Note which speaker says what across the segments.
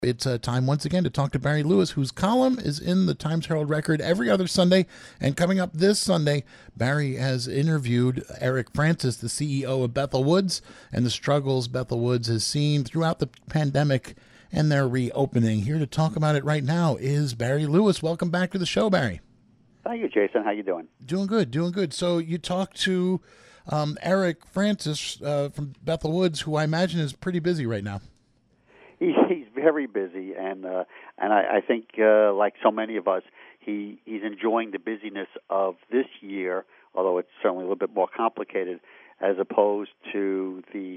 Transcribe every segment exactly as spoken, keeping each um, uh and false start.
Speaker 1: It's uh, time once again to talk to Barry Lewis, whose column is in the Times Herald Record every other Sunday. And coming up this Sunday, Barry has interviewed Eric Francis, the C E O of Bethel Woods, and the struggles Bethel Woods has seen throughout the pandemic and their reopening. Here to talk about it right now is Barry Lewis. Welcome back to the show, Barry.
Speaker 2: Thank you, Jason. How you doing?
Speaker 1: Doing good, doing good. So you talked to um, Eric Francis uh, from Bethel Woods, who I imagine is pretty busy right now.
Speaker 2: He, he's very busy, and uh, and I, I think, uh, like so many of us, he, he's enjoying the busyness of this year, although it's certainly a little bit more complicated, as opposed to the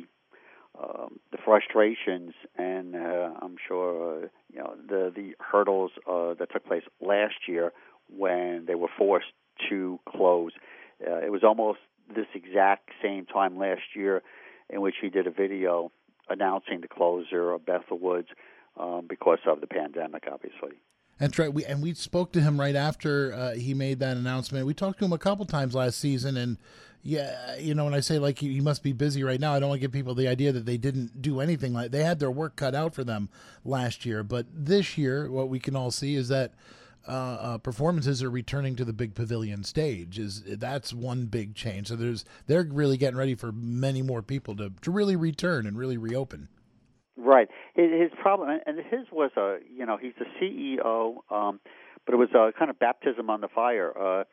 Speaker 2: um, the frustrations and uh, I'm sure uh, you know the the hurdles uh, that took place last year when they were forced to close. Uh, it was almost this exact same time last year in which he did a video announcing the closure of Bethel Woods um, because of the pandemic, obviously.
Speaker 1: That's right. We and we spoke to him right after uh, he made that announcement. We talked to him a couple times last season, and yeah, you know, when I say like he, he must be busy right now, I don't want to give people the idea that they didn't do anything. Like they had their work cut out for them last year, but this year, what we can all see is that uh, uh, performances are returning to the big pavilion stage. Is that's one big change. So there's they're really getting ready for many more people to to really return and really reopen.
Speaker 2: Right. His, his problem, and his was a, you know, he's the C E O, um, but it was a kind of baptism on the fire. Uh,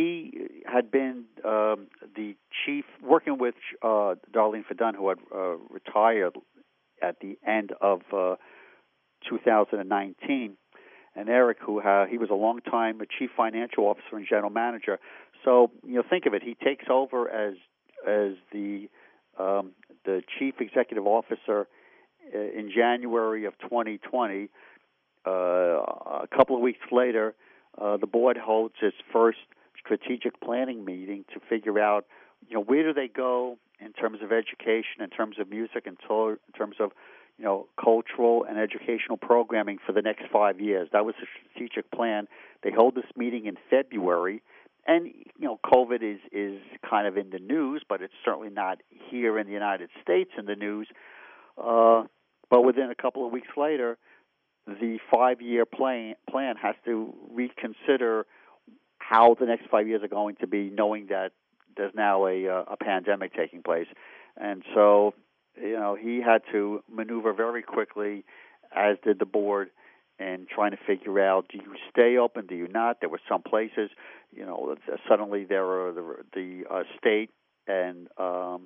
Speaker 2: he had been um, the chief, working with uh, Darlene Fedun, who had uh, retired at the end of uh, two thousand nineteen, and Eric, who uh, he was a long-time chief financial officer and general manager. So, you know, think of it. He takes over as as the um, the chief executive officer in January of twenty twenty. Uh, a couple of weeks later, uh, the board holds its first strategic planning meeting to figure out, you know, where do they go in terms of education, in terms of music, and to, in terms of, you know, cultural and educational programming for the next five years. That was the strategic plan. They hold this meeting in February, and, you know, COVID is, is kind of in the news, but it's certainly not here in the United States in the news. Uh, but within a couple of weeks later, the five-year plan, plan has to reconsider how the next five years are going to be, knowing that there's now a, a pandemic taking place. And so, you know, he had to maneuver very quickly, as did the board, in trying to figure out, do you stay open, do you not? There were some places, you know, suddenly there were the, the uh, state and um,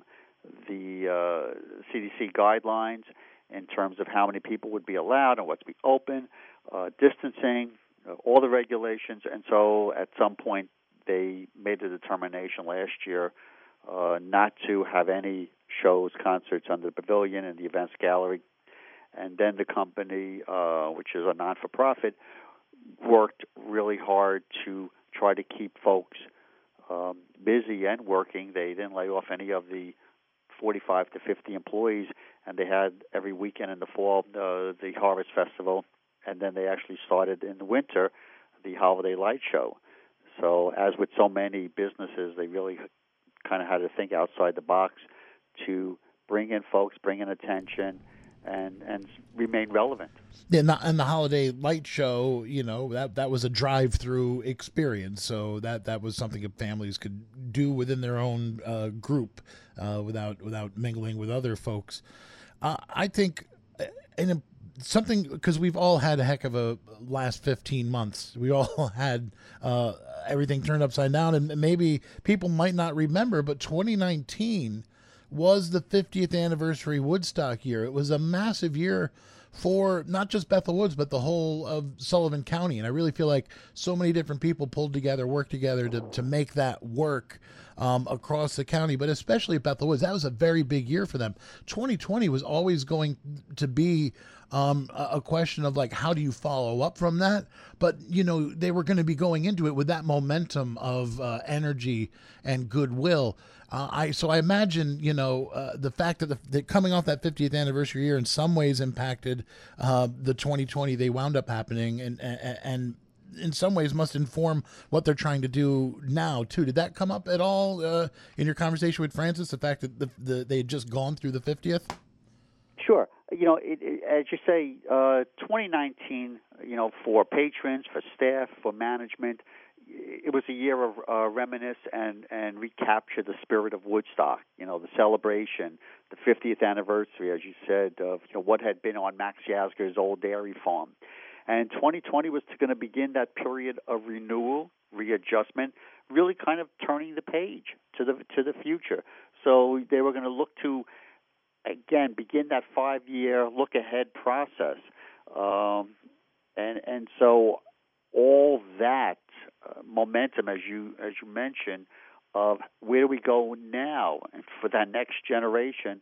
Speaker 2: the uh, C D C guidelines in terms of how many people would be allowed and what to be open, uh, distancing, uh, all the regulations. And so at some point they made the determination last year uh, not to have any shows, concerts under the pavilion and the events gallery. And then the company, uh, which is a non-for-profit, worked really hard to try to keep folks um, busy and working. They didn't lay off any of the forty-five to fifty employees, and they had every weekend in the fall uh, the Harvest Festival, and then they actually started in the winter the Holiday Light Show. So as with so many businesses, they really kind of had to think outside the box to bring in folks, bring in attention, and and remain relevant.
Speaker 1: Yeah, and the, and the Holiday Light Show, you know, that that was a drive-through experience, so that, that was something that families could do within their own uh, group uh, without without mingling with other folks. Uh, I think, and something, because we've all had a heck of a last fifteen months. We all had uh, everything turned upside down, and maybe people might not remember, but twenty nineteen was the fiftieth anniversary Woodstock year. It was a massive year for not just Bethel Woods, but the whole of Sullivan County. And I really feel like so many different people pulled together, worked together to, to make that work um, across the county, but especially at Bethel Woods. That was a very big year for them. twenty twenty was always going to be um, a question of like, how do you follow up from that? But, you know, they were going to be going into it with that momentum of uh, energy and goodwill. Uh, I so I imagine, you know, uh, the fact that, the, that coming off that fiftieth anniversary year in some ways impacted uh, the twenty twenty they wound up happening, and, and and in some ways must inform what they're trying to do now too. Did that come up at all uh, in your conversation with Francis? The fact that the, the, they had just gone through the fiftieth?
Speaker 2: Sure. you know, it, it, as you say, uh, twenty nineteen, you know, for patrons, for staff, for management, it was a year of uh, reminisce and, and recapture the spirit of Woodstock, you know, the celebration, the fiftieth anniversary, as you said, of you know, what had been on Max Yasgur's old dairy farm. And twenty twenty was going to begin that period of renewal, readjustment, really kind of turning the page to the to the future. So they were going to look to, again, begin that five-year look-ahead process. Um, and and so all that uh, momentum, as you as you mentioned, of where do we go now and for that next generation,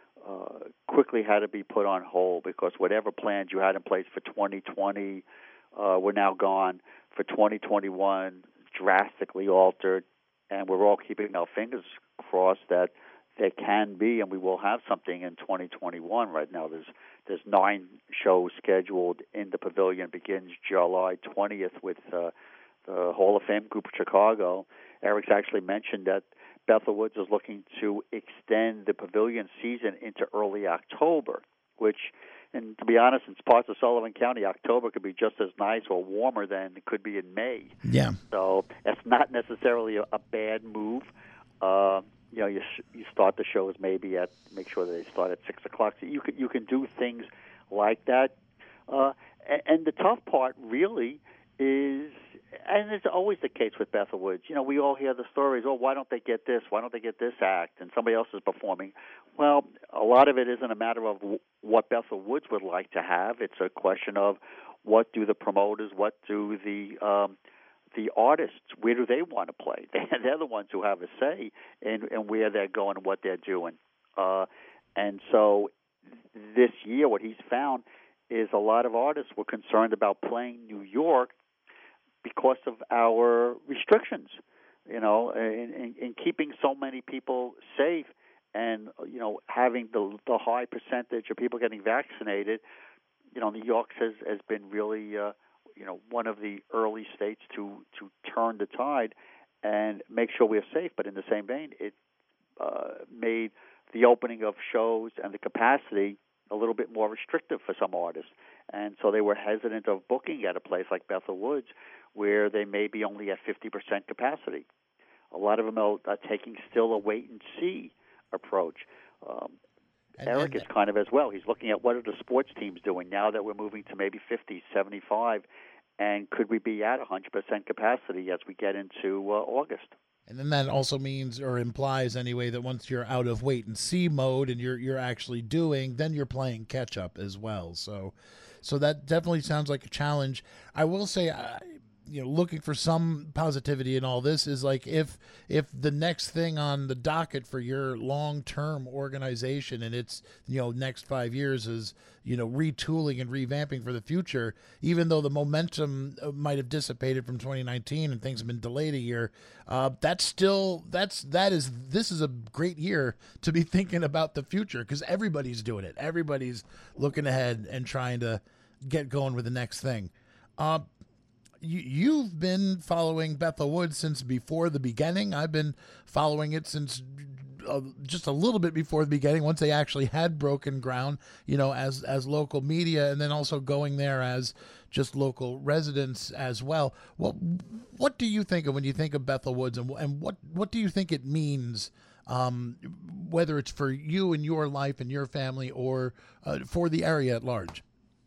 Speaker 2: uh, quickly had to be put on hold because whatever plans you had in place for twenty twenty uh, were now gone. For twenty twenty-one, drastically altered, and we're all keeping our fingers crossed that there can be, and we will have something in twenty twenty-one. Right now, there's there's nine shows scheduled in the pavilion. Begins July twentieth with uh, the Hall of Fame group of Chicago. Eric's actually mentioned that Bethel Woods is looking to extend the pavilion season into early October, which, and to be honest, in parts of Sullivan County, October could be just as nice or warmer than it could be in May.
Speaker 1: Yeah.
Speaker 2: So it's not necessarily a, a bad move. Uh, you know, you you start the shows maybe at make sure that they start at six o'clock. So you can you can do things like that. Uh, and, and the tough part really is, and it's always the case with Bethel Woods. You know, we all hear the stories. Oh, why don't they get this? Why don't they get this act? And somebody else is performing. Well, a lot of it isn't a matter of w- what Bethel Woods would like to have. It's a question of what do the promoters, what do the um, the artists, where do they want to play? They're the ones who have a say in, in where they're going and what they're doing. Uh, and so this year, what he's found is a lot of artists were concerned about playing New York because of our restrictions, you know, in, in, in keeping so many people safe and, you know, having the, the high percentage of people getting vaccinated. You know, New York has, has been really, uh, you know, one of the early states to, to turn the tide and make sure we're safe. But in the same vein, it uh, made the opening of shows and the capacity a little bit more restrictive for some artists. And so they were hesitant of booking at a place like Bethel Woods where they may be only at fifty percent capacity. A lot of them are, are taking still a wait-and-see approach. Um,
Speaker 1: And,
Speaker 2: Eric
Speaker 1: and,
Speaker 2: is kind of as well. He's looking at what are the sports teams doing now that we're moving to maybe fifty, seventy-five, and could we be at one hundred percent capacity as we get into uh, August?
Speaker 1: And then that also means or implies anyway that once you're out of wait and see mode and you're you're actually doing, then you're playing catch up as well. So so that definitely sounds like a challenge. I will say I, you know, looking for some positivity in all this is like if if the next thing on the docket for your long-term organization and its, you know, next five years is, you know, retooling and revamping for the future, even though the momentum might have dissipated from twenty nineteen and things have been delayed a year, uh, that's still that's that is this is a great year to be thinking about the future because everybody's doing it. Everybody's looking ahead and trying to get going with the next thing. Uh, You, you've been following Bethel Woods since before the beginning. I've been following it since uh, just a little bit before the beginning, once they actually had broken ground, you know, as as local media, and then also going there as just local residents as well. What what do you think of when you think of Bethel Woods, and, and what, what do you think it means, um, whether it's for you and your life and your family or uh, for the area at large?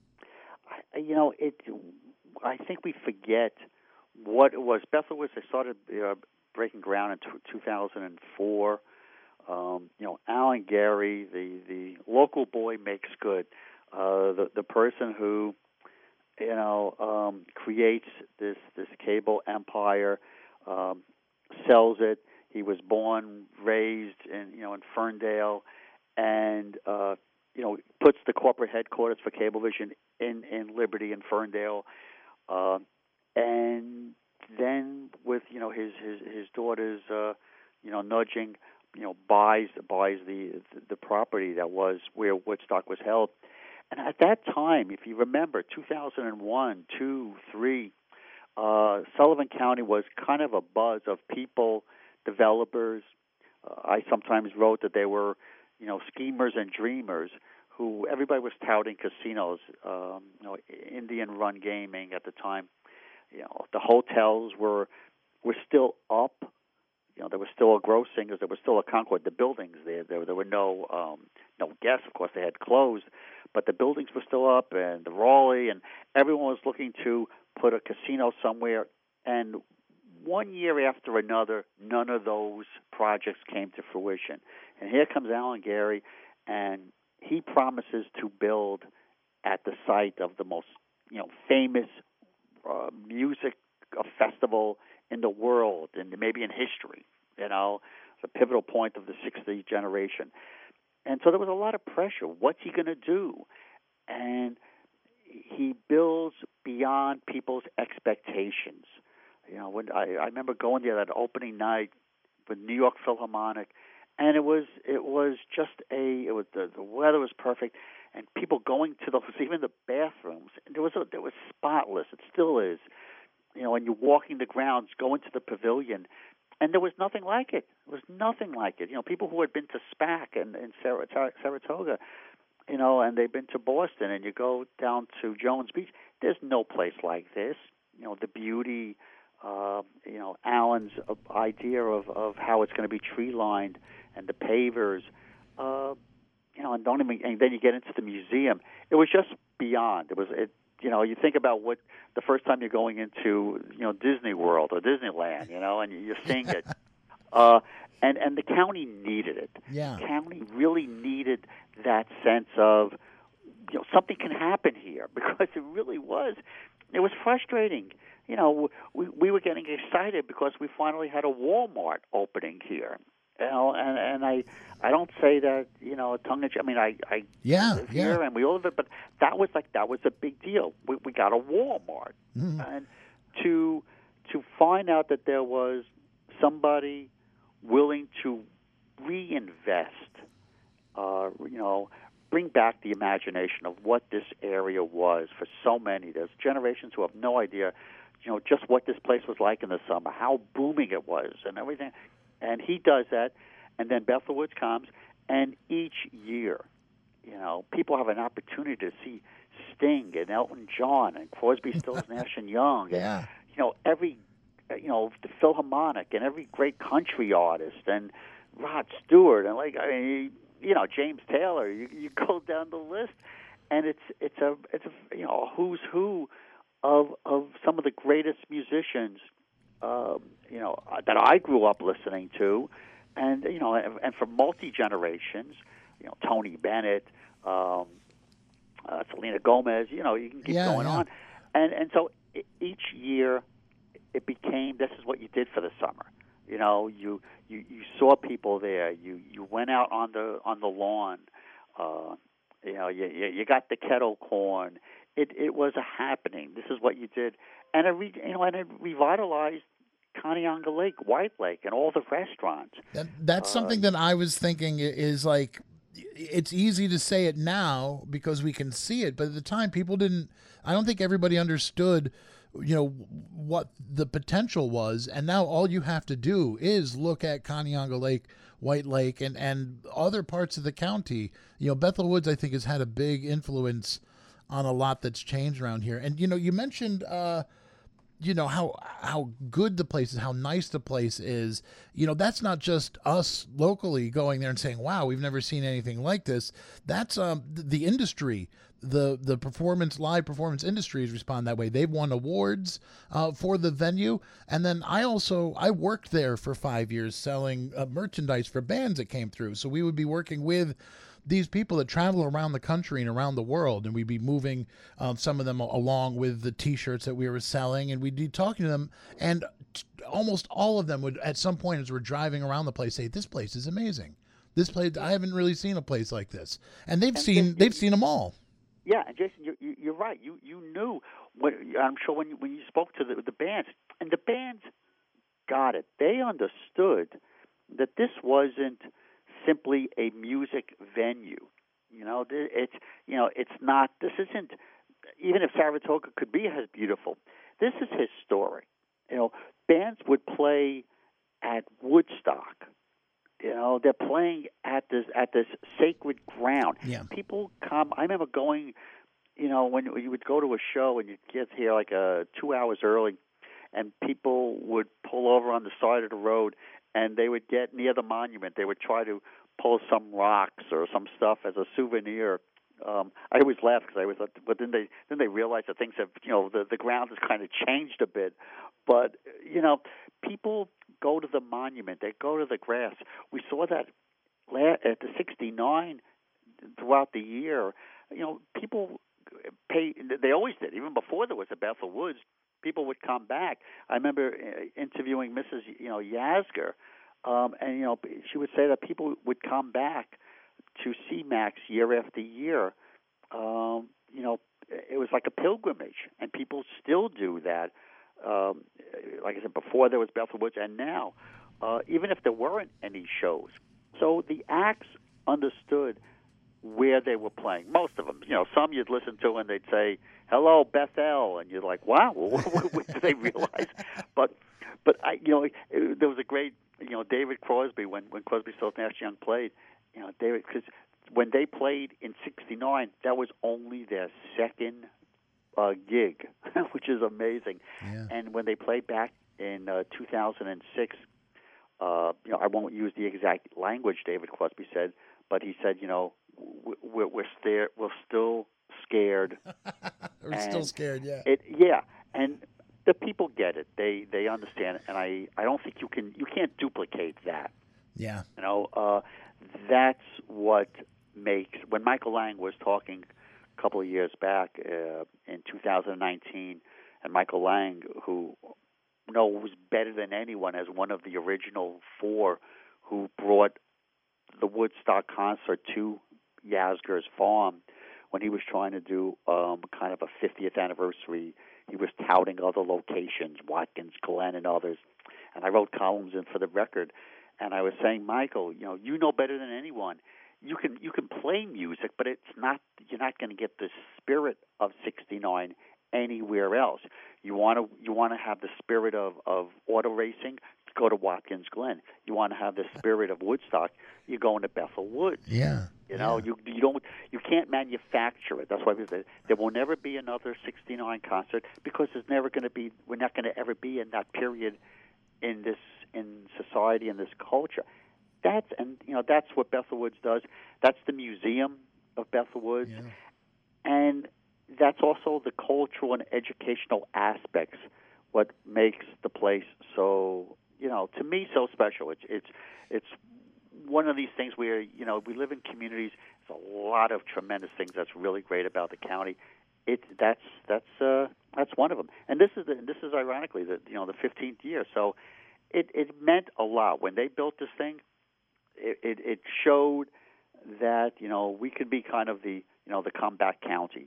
Speaker 2: I, you know, it... I think we forget what it was. Bethel Woods, they started uh, breaking ground in t- two thousand four. Um, you know, Alan Gary, the, the local boy makes good. Uh, the the person who, you know, um, creates this this cable empire, um, sells it. He was born, raised in you know in Ferndale, and uh, you know puts the corporate headquarters for Cablevision in in Liberty and Ferndale. Uh, and then with you know his his his daughters uh, you know nudging you know buys buys the the property that was where Woodstock was held, and at that time, if you remember, two thousand one, two, three, uh, Sullivan County was kind of a buzz of people, developers. Uh, I sometimes wrote that they were you know schemers and dreamers who everybody was touting casinos, um, you know, Indian Run Gaming at the time. You know, the hotels were were still up. You know, there was still a grossing because there was still a Concord. The buildings there, there, there were no um, no guests. Of course, they had closed, but the buildings were still up, and the Raleigh, and everyone was looking to put a casino somewhere. And one year after another, none of those projects came to fruition. And here comes Alan Gary, and he promises to build at the site of the most, you know, famous uh, music uh, festival in the world and maybe in history. You know, the pivotal point of the sixties generation. And so there was a lot of pressure. What's he going to do? And he builds beyond people's expectations. You know, when I, I remember going there that opening night with New York Philharmonic, and it was it was just a it was the, the weather was perfect, and people going to those, even the bathrooms, there was a, there was spotless. It still is. You know, and you're walking the grounds, going to the pavilion, and there was nothing like it. There was nothing like it. You know, people who had been to SPAC and in Saratoga, you know, and they've been to Boston, and you go down to Jones Beach. There's no place like this. You know, the beauty. Uh, you know, Alan's uh, idea of, of how it's going to be tree lined and the pavers, uh, you know, and don't even. And then you get into the museum. It was just beyond. It was, it, you know, you think about what the first time you're going into, you know, Disney World or Disneyland, you know, and you're seeing it, uh, and and the county needed it.
Speaker 1: Yeah,
Speaker 2: the county really needed that sense of, you know, something can happen here, because it really was. It was frustrating. You know, we we were getting excited because we finally had a Walmart opening here. You know, and and I I don't say that, you know, tongue in cheek. I mean, I I
Speaker 1: yeah,
Speaker 2: live
Speaker 1: yeah.
Speaker 2: here and we all live it, but that was like that was a big deal. We we got a Walmart,
Speaker 1: Mm-hmm.
Speaker 2: and to to find out that there was somebody willing to reinvest, uh, you know, bring back the imagination of what this area was for so many. There's generations who have no idea, you know, just what this place was like in the summer, how booming it was and everything. And he does that, and then Bethel Woods comes, and each year, you know, people have an opportunity to see Sting and Elton John and Crosby, Stills, Nash and Young, and,
Speaker 1: Yeah.
Speaker 2: you know, every, you know, the Philharmonic and every great country artist and Rod Stewart and like, I mean, you know, James Taylor. You you go down the list, and it's it's a it's a you know a who's who of of some of the greatest musicians, um, you know, that I grew up listening to, and you know, and, and for multi generations, you know, Tony Bennett, um, uh, Selena Gomez. You know, you can keep
Speaker 1: Yeah,
Speaker 2: going
Speaker 1: yeah.
Speaker 2: on, and and so e- each year it became this is what you did for the summer. You know, you, you, you saw people there. You you went out on the on the lawn. Uh, you know, you, you you got the kettle corn. It it was a happening. This is what you did, and it re, you know, and it revitalized Conneaut Lake, White Lake, and all the restaurants.
Speaker 1: That, that's
Speaker 2: Uh,
Speaker 1: something that I was thinking i- is like, it's easy to say it now because we can see it, but at the time people didn't, I don't think everybody understood, you know, what the potential was. And now all you have to do is look at Conneaut Lake, White Lake, and, and other parts of the county. You know, Bethel Woods, I think, has had a big influence on a lot that's changed around here. And, you know, you mentioned, uh, you know, how how good the place is, how nice the place is. You know, that's not just us locally going there and saying, wow, we've never seen anything like this. That's um, the industry, the the performance, live performance industries respond that way. They've won awards uh, for the venue. And then I also, I worked there for five years selling uh, merchandise for bands that came through. So we would be working with these people that travel around the country and around the world, and we'd be moving um, some of them along with the T-shirts that we were selling, and we'd be talking to them, and t- almost all of them would, at some point as we're driving around the place, say, "This place is amazing. This place, I haven't really seen a place like this." And they've
Speaker 2: And
Speaker 1: seen
Speaker 2: Jason,
Speaker 1: they've seen them all.
Speaker 2: Yeah, and Jason, you, you, you're right. You you knew what I'm sure when you, when you spoke to the, the bands, and the bands got it. They understood that this wasn't simply a music venue. You know, it's you know, it's not. This isn't. Even if Saratoga could be as beautiful, this is historic. You know, bands would play at Woodstock You know, they're playing at this at this sacred ground.
Speaker 1: Yeah.
Speaker 2: People come. I remember going. You know, when you would go to a show and you'd get here like uh, two hours early, and people would pull over on the side of the road, and they would get near the monument. They would try to pull some rocks or some stuff as a souvenir. Um, I always laugh because I always thought, but then they then they realize that things have, you know, the the ground has kind of changed a bit. But you know, people go to the monument. They go to the grass. We saw that at the sixty-nine throughout the year. You know, people pay. They always did, even before there was a Bethel Woods. People would come back. I remember interviewing Missus You know Yasger, um, and you know she would say that people would come back to see Max year after year. Um, you know, it was like a pilgrimage, and people still do that. Um, like I said, before there was Bethel Woods, and now, uh, even if there weren't any shows. So the acts understood where they were playing. Most of them, you know, some you'd listen to and they'd say, "Hello, Bethel," and you're like, "Wow, what do they realize?" But, but I, you know, it, there was a great, you know, David Crosby when when Crosby, Stills, Nash Young played. You know, David, because when they played in sixty-nine, that was only their second uh, gig, which is amazing.
Speaker 1: Yeah.
Speaker 2: And when they played back in uh, two thousand six, uh, you know, I won't use the exact language David Crosby said, but he said, you know, we're we're, stare, we're still scared.
Speaker 1: We're and still scared, yeah.
Speaker 2: It, yeah, and the people get it. They they understand it, and I, I don't think you can you can't duplicate that.
Speaker 1: Yeah.
Speaker 2: You know, uh, that's what makes, when Michael Lang was talking a couple of years back uh, in two thousand nineteen, and Michael Lang, who knows better than anyone as one of the original four who brought the Woodstock concert to Yasgur's farm when he was trying to do um, kind of a fiftieth anniversary. He was touting other locations, Watkins Glen and others. And I wrote columns in for the Record, and I was saying, Michael, you know, you know better than anyone. You can you can play music, but it's not you're not going to get the spirit of sixty-nine anywhere else. You want to you want to have the spirit of, of auto racing, go to Watkins Glen. You want to have the spirit of Woodstock, you're going to Bethel Woods.
Speaker 1: Yeah.
Speaker 2: You know,
Speaker 1: yeah.
Speaker 2: you you don't you can't manufacture it. That's why we say there will never be another sixty-nine concert, because there's never going to be we're not going to ever be in that period in this in society, in this culture. That's and you know that's what Bethel Woods does. That's the museum of Bethel Woods,
Speaker 1: Yeah.
Speaker 2: and that's also the cultural and educational aspects. What makes the place so you know to me so special. It's it's it's one of these things where you know we live in communities. There's a lot of tremendous things that's really great about the county. It that's that's uh, that's one of them. And this is the, this is ironically the you know the fifteenth year. So it it meant a lot when they built this thing. It, it, it showed that you know we could be kind of the you know the comeback county.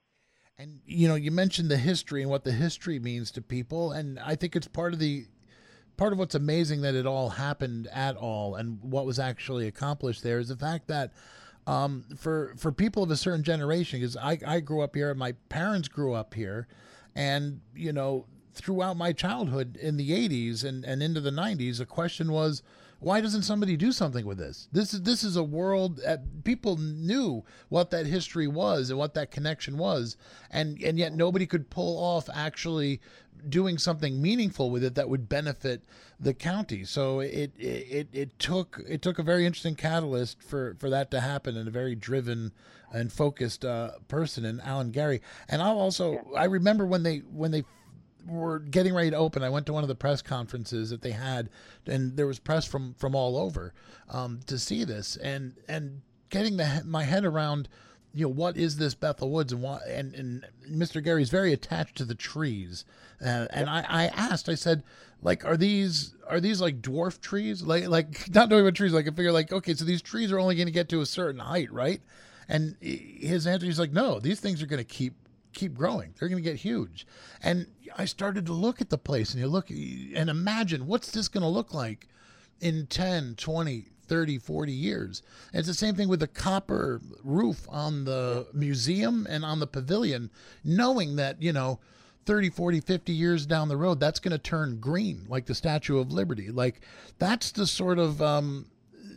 Speaker 1: And you know, you mentioned the history and what the history means to people, and I think it's part of the part of what's amazing that it all happened at all, and what was actually accomplished there is the fact that um, for for people of a certain generation, because I I grew up here, and my parents grew up here, and you know throughout my childhood in the eighties and and into the nineties, the question was, why doesn't somebody do something with this? This is this is a world uh, people knew what that history was and what that connection was, and and yet nobody could pull off actually doing something meaningful with it that would benefit the county. So it it it took it took a very interesting catalyst for for that to happen, and a very driven and focused uh, person in Alan Gary. And I'll also I remember when they when they were getting ready to open, I went to one of the press conferences that they had, and there was press from, from all over um, to see this, and and getting the, my head around, you know, what is this Bethel Woods, and what, and, and Mister Gary's very attached to the trees, uh, and I, I asked, I said, like, are these are these like dwarf trees, like like not knowing what trees, like I figure, like, okay, so these trees are only going to get to a certain height, right? And his answer, he's like, no, these things are going to keep. keep growing. They're going to get huge. And I started to look at the place, and you look and imagine, what's this going to look like in ten, twenty, thirty, forty years? And it's the same thing with the copper roof on the museum and on the pavilion, knowing that, you know, thirty, forty, fifty years down the road, that's going to turn green like the Statue of Liberty. Like, that's the sort of, um,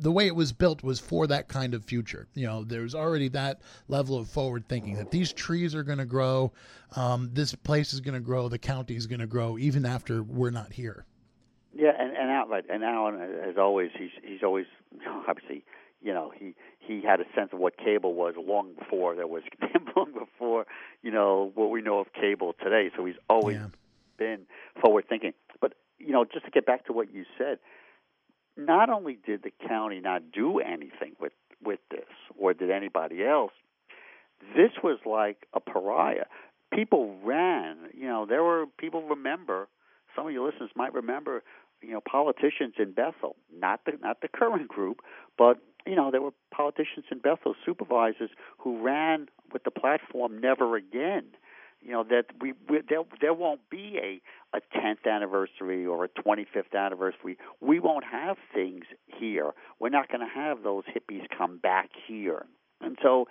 Speaker 1: the way it was built was for that kind of future. You know, there's already that level of forward thinking that these trees are going to grow, um, this place is going to grow, the county is going to grow, even after we're not here.
Speaker 2: Yeah, and and Alan, and Alan, as always, he's he's always obviously, you know, he he had a sense of what cable was long before there was long before, you know, what we know of cable today. So he's always
Speaker 1: Yeah.
Speaker 2: been forward thinking. But you know, just to get back to what you said, not only did the county not do anything with with this, or did anybody else, this was like a pariah. People ran. You know, there were people remember. Some of your listeners might remember, you know, politicians in Bethel, not the not the current group, but you know, there were politicians in Bethel, supervisors who ran with the platform "Never Again." You know, that we, we there there won't be a a tenth anniversary or a twenty-fifth anniversary. We won't have things here. We're not going to have those hippies come back here, and so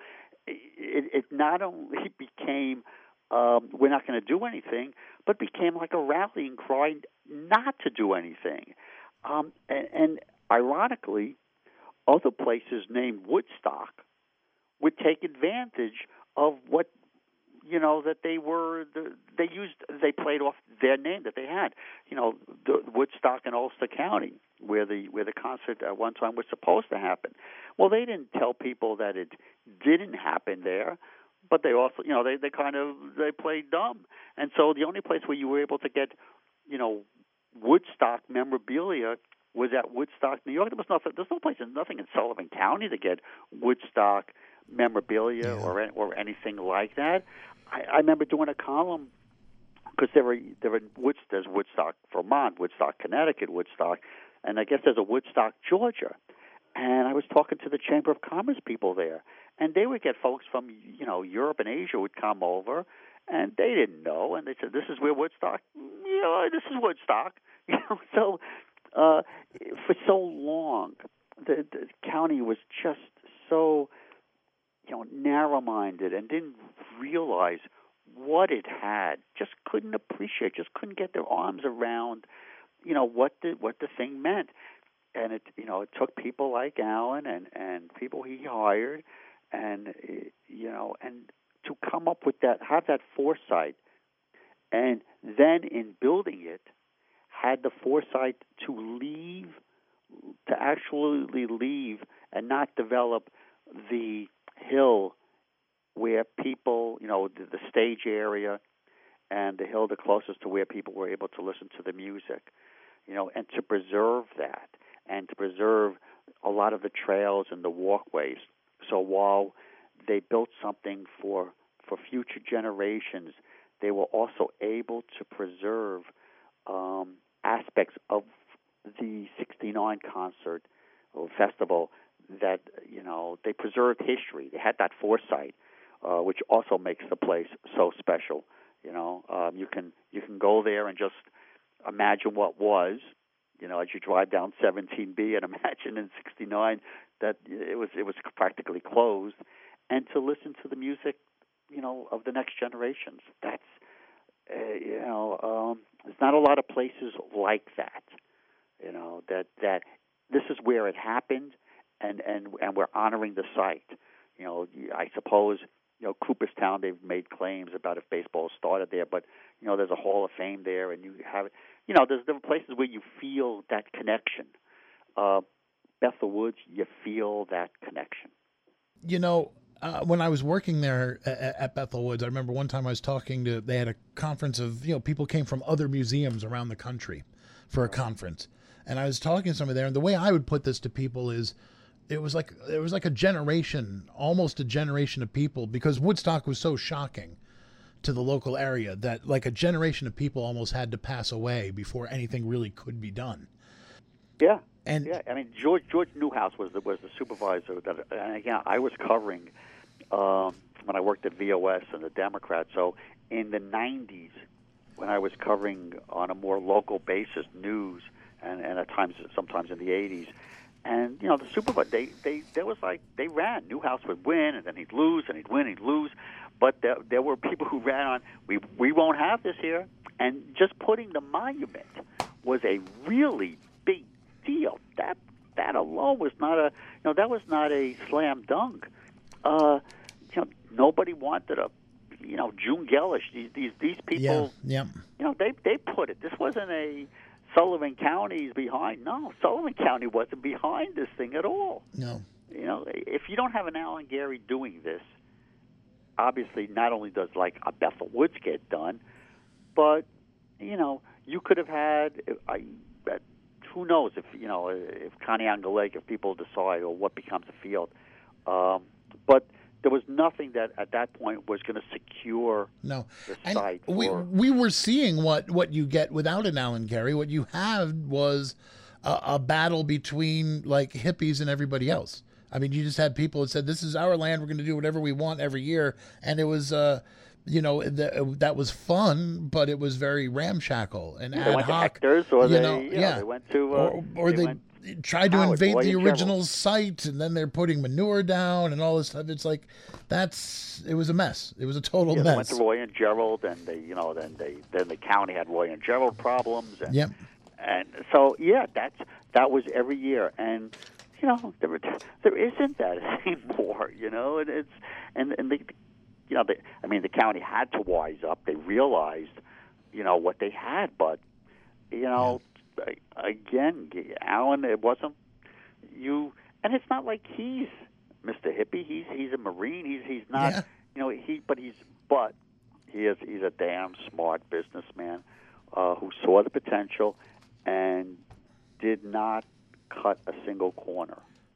Speaker 2: it, it not only became. Um, we're not going to do anything, but became like a rallying cry not to do anything. Um, and, and ironically, other places named Woodstock would take advantage of what, you know, that they were, the, they used, they played off their name that they had. You know, the Woodstock in Ulster County, where the where the concert at one time was supposed to happen. Well, they didn't tell people that it didn't happen there. But they also, you know, they, they kind of, they played dumb. And so the only place where you were able to get, you know, Woodstock memorabilia was at Woodstock, New York. There was nothing, there's no place, nothing in Sullivan County to get Woodstock memorabilia
Speaker 1: Yeah.
Speaker 2: or or anything like that. I, I remember doing a column, because there were, there were Woods, there's Woodstock, Vermont, Woodstock, Connecticut, Woodstock, and I guess there's a Woodstock, Georgia. And I was talking to the Chamber of Commerce people there, and they would get folks from, you know, Europe and Asia would come over, and they didn't know, and they said, "This is where Woodstock, you know, this is Woodstock," you know. So uh, for so long, the, the county was just so, you know, narrow-minded and didn't realize what it had. Just couldn't appreciate, just couldn't get their arms around, you know, what the what the thing meant. And it, you know, it took people like Alan and, and people he hired, and you know, and to come up with that, have that foresight, and then in building it, had the foresight to leave, to actually leave, and not develop the hill where people, you know, the, the stage area, and the hill the closest to where people were able to listen to the music, you know, and to preserve that. And to preserve a lot of the trails and the walkways. So while they built something for for future generations, they were also able to preserve um, aspects of the sixty-nine concert or festival that, you know, they preserved history. They had that foresight, uh, which also makes the place so special. You know, um, you can you can go there and just imagine what was. You know, as you drive down seventeen B and imagine in sixty-nine that it was it was practically closed, and to listen to the music, you know, of the next generations. That's, uh, you know, um, there's not a lot of places like that. You know, that that this is where it happened, and, and, and we're honoring the site. You know, I suppose, you know, Cooperstown, they've made claims about if baseball started there, but, you know, there's a Hall of Fame there, and you have it. You know, there's different places where you feel that connection. Uh, Bethel Woods, you feel that connection.
Speaker 1: You know, uh, when I was working there at, at Bethel Woods, I remember one time I was talking to, they had a conference of, you know, people came from other museums around the country for a conference. And I was talking to somebody there, and the way I would put this to people is, it was like, it was like a generation, almost a generation of people, because Woodstock was so shocking to the local area that like a generation of people almost had to pass away before anything really could be done.
Speaker 2: Yeah,
Speaker 1: and
Speaker 2: yeah. I mean, George George Newhouse was the was the supervisor that, and again, I was covering um, when I worked at V O S and the Democrat. So in the nineties, when I was covering on a more local basis news, and, and at times sometimes in the eighties. And, you know, the supervisor, they, they, there was like, they ran. Newhouse would win, and then he'd lose, and he'd win, he'd lose. But there, there were people who ran on, we, we won't have this here. And just putting the monument was a really big deal. That that alone was not a, you know, that was not a slam dunk. Uh, you know, nobody wanted a, you know, June Gellish. These these these people,
Speaker 1: yeah, yeah.
Speaker 2: you know, they they put it. This wasn't a Sullivan County's behind. No, Sullivan County wasn't behind this thing at all.
Speaker 1: No.
Speaker 2: You know, if you don't have an Alan Gary doing this, obviously not only does like a Bethel Woods get done, but you know, you could have had. I, who knows if you know if Conneaga Lake, if people decide or what becomes a field, um, but there was nothing that at that point was going to secure
Speaker 1: no.
Speaker 2: the
Speaker 1: and
Speaker 2: site.
Speaker 1: We
Speaker 2: for,
Speaker 1: we were seeing what, what you get without an Alan Gary. What you had was a, a battle between like hippies and everybody else. I mean, you just had people that said, "This is our land. We're going to do whatever we want every year," and it was, uh, you know, the, that was fun, but it was very ramshackle and
Speaker 2: yeah,
Speaker 1: ad
Speaker 2: they went
Speaker 1: hoc.
Speaker 2: to Hector's, or
Speaker 1: you
Speaker 2: they,
Speaker 1: know,
Speaker 2: yeah,
Speaker 1: yeah.
Speaker 2: they went to, uh,
Speaker 1: or, or
Speaker 2: they,
Speaker 1: they,
Speaker 2: went
Speaker 1: tried to
Speaker 2: Howard,
Speaker 1: invade
Speaker 2: Roy
Speaker 1: the
Speaker 2: and
Speaker 1: original
Speaker 2: Gerald.
Speaker 1: site, and then they're putting manure down and all this stuff. It's like that's it was a mess. It was a total
Speaker 2: yeah,
Speaker 1: mess.
Speaker 2: They went to Roy and Gerald, and they, you know, then they then the county had Roy and Gerald problems, and
Speaker 1: Yep.
Speaker 2: and so yeah, that's that was every year, and you know there there isn't that anymore, you know, and it's and and the you know the, I mean the county had to wise up. They realized, you know, what they had, but you know, yeah. again, Alan, it wasn't you, and it's not like he's Mister Hippie. He's he's a Marine. He's he's not,
Speaker 1: Yeah.
Speaker 2: you know, he but he's but he is he's a damn smart businessman uh, who saw the potential and did not cut a single corner.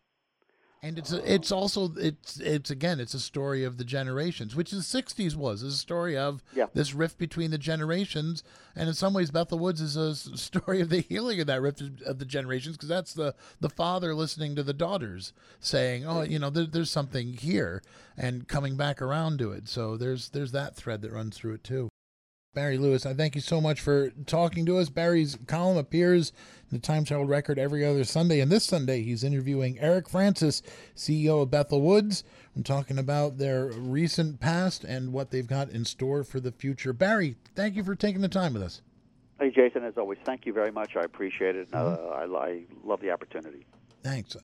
Speaker 1: And it's a, it's also it's it's again it's a story of the generations, which the sixties was. It's a story of
Speaker 2: Yeah.
Speaker 1: this rift between the generations, and in some ways, Bethel Woods is a s- story of the healing of that rift of the generations, because that's the the father listening to the daughters saying, "Oh, you know, there, there's something here," and coming back around to it. So there's there's that thread that runs through it too. Barry Lewis, I thank you so much for talking to us. Barry's column appears in the Times Herald Record every other Sunday, and this Sunday he's interviewing Eric Francis, C E O of Bethel Woods. I'm talking about their recent past and what they've got in store for the future. Barry, thank you for taking the time with us.
Speaker 2: Hey, Jason, as always, thank you very much. I appreciate it.
Speaker 1: Mm-hmm.
Speaker 2: Uh, I, I love the opportunity.
Speaker 1: Thanks.